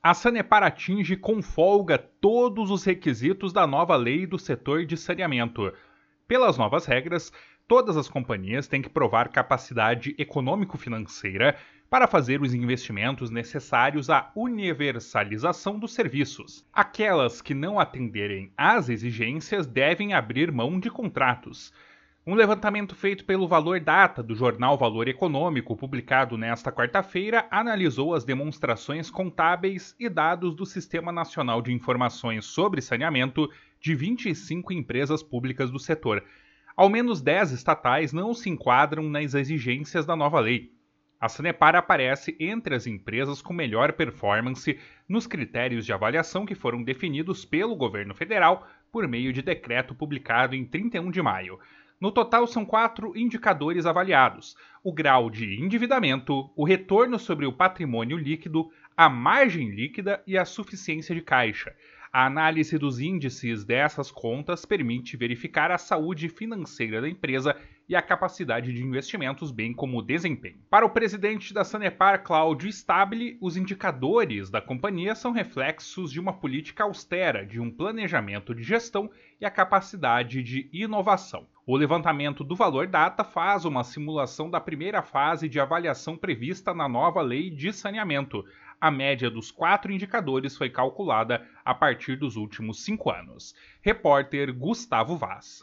A Sanepar atinge com folga todos os requisitos da nova lei do setor de saneamento. Pelas novas regras, todas as companhias têm que provar capacidade econômico-financeira para fazer os investimentos necessários à universalização dos serviços. Aquelas que não atenderem às exigências devem abrir mão de contratos. Um levantamento feito pelo Valor Data do jornal Valor Econômico, publicado nesta quarta-feira, analisou as demonstrações contábeis e dados do Sistema Nacional de Informações sobre Saneamento de 25 empresas públicas do setor. Ao menos 10 estatais não se enquadram nas exigências da nova lei. A Sanepar aparece entre as empresas com melhor performance nos critérios de avaliação que foram definidos pelo governo federal por meio de decreto publicado em 31 de maio. No total, são 4 indicadores avaliados: o grau de endividamento, o retorno sobre o patrimônio líquido, a margem líquida e a suficiência de caixa. A análise dos índices dessas contas permite verificar a saúde financeira da empresa e a capacidade de investimentos, bem como o desempenho. Para o presidente da Sanepar, Cláudio Stabile, os indicadores da companhia são reflexos de uma política austera, de um planejamento de gestão e a capacidade de inovação. O levantamento do Valor Data faz uma simulação da primeira fase de avaliação prevista na nova lei de saneamento. A média dos 4 indicadores foi calculada a partir dos últimos 5 anos. Repórter Gustavo Vaz.